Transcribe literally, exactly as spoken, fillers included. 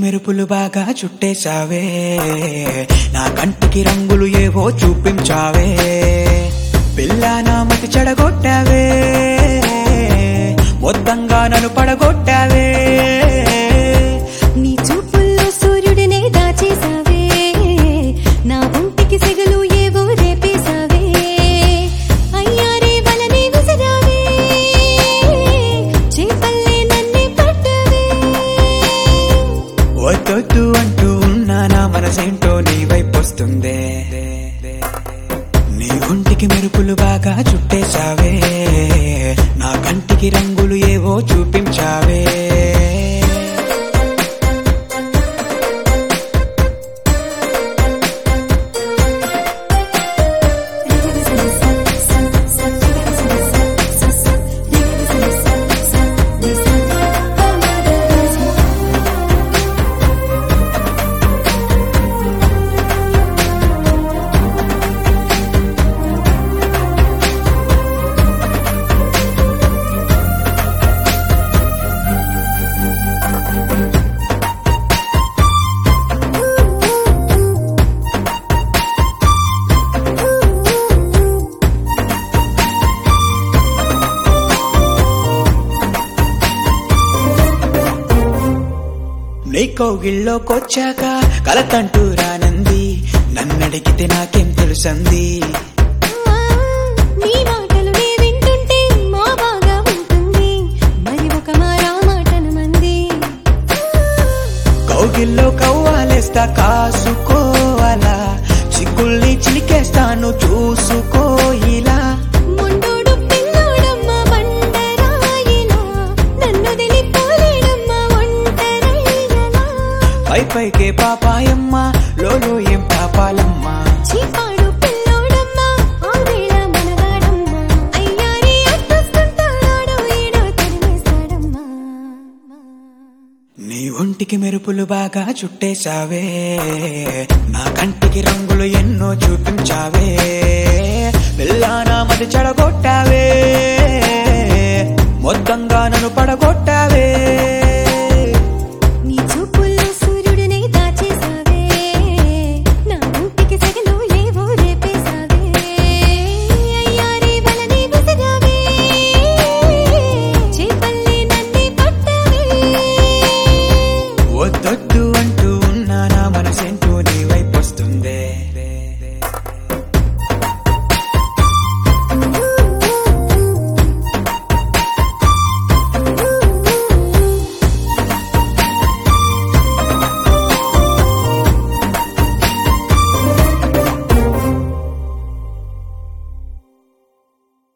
మెరుపులు బాగా చుట్టేశావే, నా కంటికి రంగులు ఏవో చూపించావే, పిల్ల నా మతి చెడగొట్టావే, మొత్తంగా నన్ను పడగొట్టావే. నీ చూపుల్లో సూర్యుడినే దాచేసావే, నా ఒంటికి సెగలు ఏవో రేపేసావే, అయ్యారే వలనే విసిరావే, చేపల్లే నన్నే పట్టవే. వద్దొద్దు అంటూ ఉన్నా నా మనసేంటో నీ వైపు వస్తుందే, నీ ఒంటికి మెరుపులు బాగా చుట్టేశావే, నా కంటికి రంగులు ఏవో చూపించావే. నీ కౌగిల్లోకొచ్చాక కలతంటూ రానంది, నన్నడిగితే నాకేం తెలుసంది. నీ మాటలు నే వింటుంటే మా బాగా ఉంటుంది, మరి ఒక మారా మాటను మంది. కౌగిల్లో కవ్వాలేస్తా కాసుకోవాలా, చిక్కుల్ని చిలికేస్తాను చూసుకో ఇలా. ముండోడు పిల్లోడమ్మ బండరాయిలా, నన్ను తెలిపోలేడమ్మ ఒంటరైలా. పై పైకే పాపాయమ్మ, లోలో ఏం పాపాలమ్మ. చీపాడు పిల్లోడమ్మ, ఆ వేళ మనగాడమ్మ, అయ్యారి అట్టొస్తుంటాడో ఈడో తరిమేస్తాడమ్మా. నీ ఒంటికి మెరుపులు బాగా చుట్టేశావే, నా కంటికి రంగులు ఎన్నో చూపించావే, పిల్ల నా మది చెడగొట్టావే, మొత్తంగా నన్ను పడగొట్టావే.